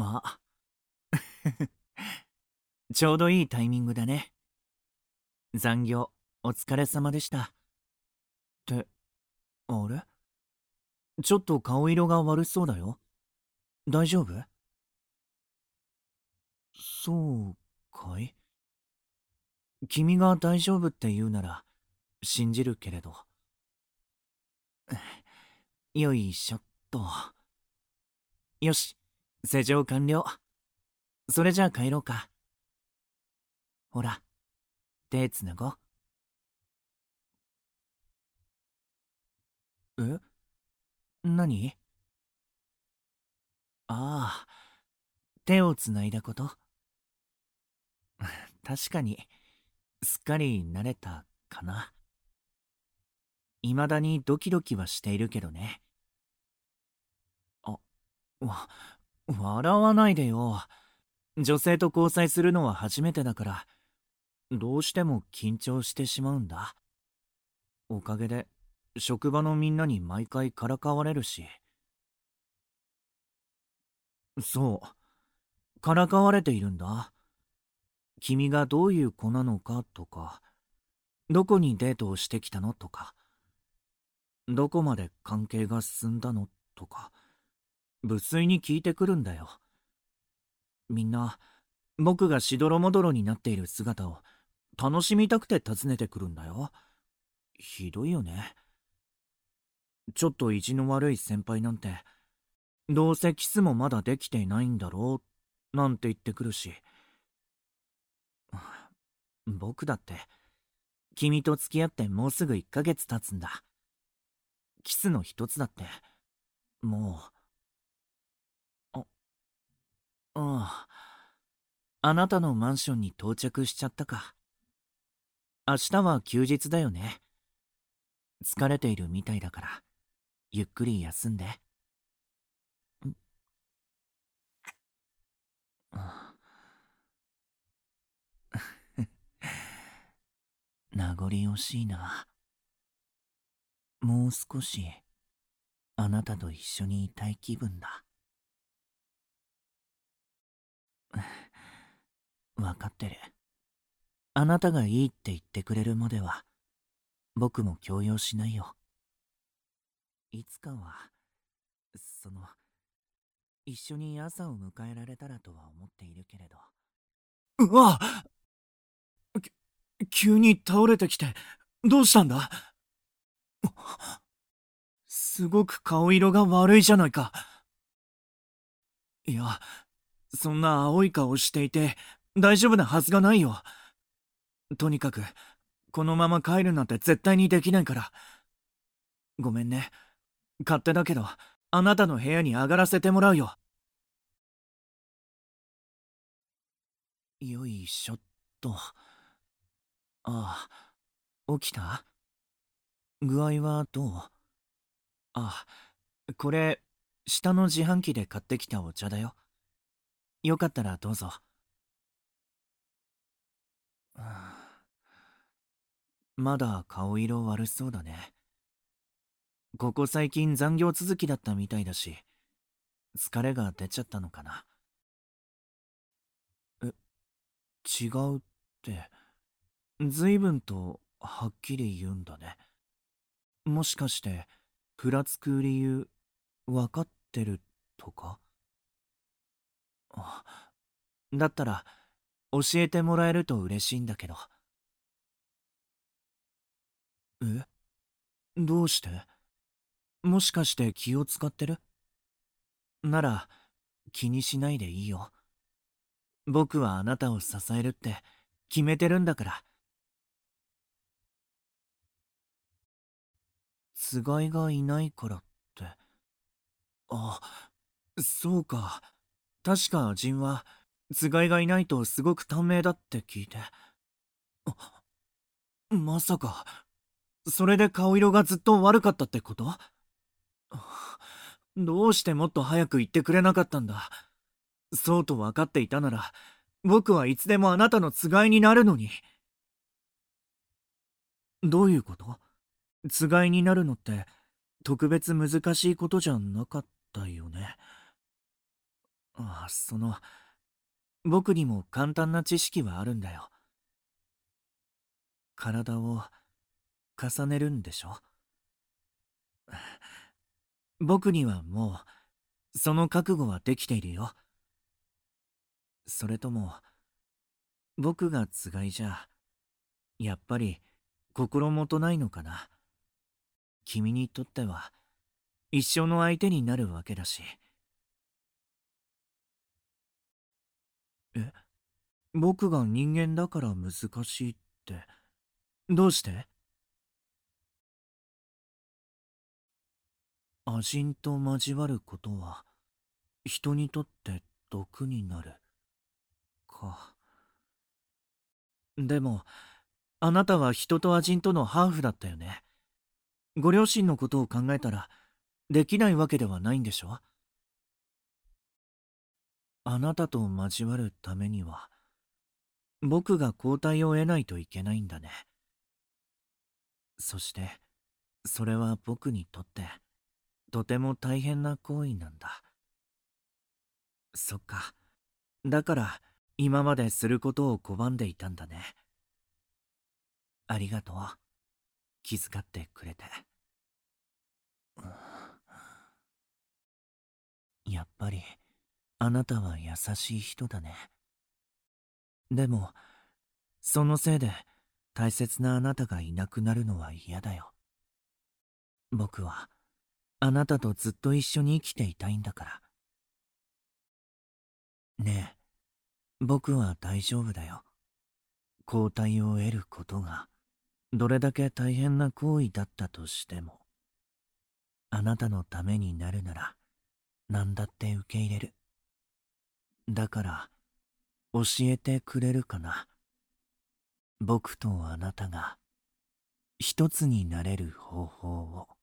あ、ちょうどいいタイミングだね。残業、お疲れ様でした。って、あれ、ちょっと顔色が悪そうだよ。大丈夫？そうかい？君が大丈夫って言うなら信じるけれど。よいしょっと。よし、施錠完了。それじゃあ帰ろうか。ほら、手つなごう。え、何？ああ、手をつないだこと。確かに、すっかり慣れたかな。未だにドキドキはしているけどね。あ、わ、笑わないでよ。女性と交際するのは初めてだから、どうしても緊張してしまうんだ。おかげで、職場のみんなに毎回からかわれるし。そう、からかわれているんだ。君がどういう子なのかとか、どこにデートをしてきたのとか、どこまで関係が進んだのとか、無粋に聞いてくるんだよ。みんな、僕がしどろもどろになっている姿を楽しみたくて訪ねてくるんだよ。ひどいよね。ちょっと意地の悪い先輩なんて、どうせキスもまだできていないんだろう、なんて言ってくるし。僕だって、君と付き合ってもうすぐ1ヶ月経つんだ。キスの一つだって、もう、ああなたのマンションに到着しちゃったか。明日は休日だよね。疲れているみたいだから、ゆっくり休んで。あ名残惜しいな。もう少し、あなたと一緒にいたい気分だ。わかってる。あなたがいいって言ってくれるまでは、僕も強要しないよ。いつかは、その、一緒に朝を迎えられたらとは思っているけれど。うわ！急に倒れてきて、どうしたんだ？すごく顔色が悪いじゃないか。いや、そんな青い顔していて大丈夫なはずがないよ。とにかく、このまま帰るなんて絶対にできないから。ごめんね。勝手だけど、あなたの部屋に上がらせてもらうよ。よいしょっと。ああ、起きた？具合はどう？あ、これ、下の自販機で買ってきたお茶だよ。よかったらどうぞ。まだ顔色悪そうだね。ここ最近残業続きだったみたいだし、疲れが出ちゃったのかな。え、違うって、随分とはっきり言うんだね。もしかして、ふらつく理由、わかってるとか？あ、だったら、教えてもらえると嬉しいんだけど。え、どうして？もしかして気を使ってる？なら、気にしないでいいよ。僕はあなたを支えるって決めてるんだから。つがいがいないからって。あ、そうか。確かジンは、つがいがいないとすごく短命だって聞いて。あ、まさか、それで顔色がずっと悪かったってこと？どうしてもっと早く言ってくれなかったんだ。そうと分かっていたなら、僕はいつでもあなたのつがいになるのに。どういうこと？つがいになるのって特別難しいことじゃなかったよね。 僕にも簡単な知識はあるんだよ。体を重ねるんでしょ？僕にはもう、その覚悟はできているよ。それとも、僕がつがいじゃ、やっぱり心もとないのかな。君にとっては、一生の相手になるわけだし。え、僕が人間だから難しいって、どうして？亜人と交わることは、人にとって毒になる。か。でも、あなたは人と亜人とのハーフだったよね。ご両親のことを考えたら、できないわけではないんでしょ？あなたと交わるためには、僕が交代を得ないといけないんだね。そして、それは僕にとって、とても大変な行為なんだ。そっか。だから、今まですることを拒んでいたんだね。ありがとう。気遣ってくれて。やっぱり、あなたは優しい人だね。でも、そのせいで、大切なあなたがいなくなるのは嫌だよ。僕は、あなたとずっと一緒に生きていたいんだから。ねえ、僕は大丈夫だよ。交代を得ることが、どれだけ大変な行為だったとしても、あなたのためになるなら、何だって受け入れる。だから、教えてくれるかな。僕とあなたが、一つになれる方法を。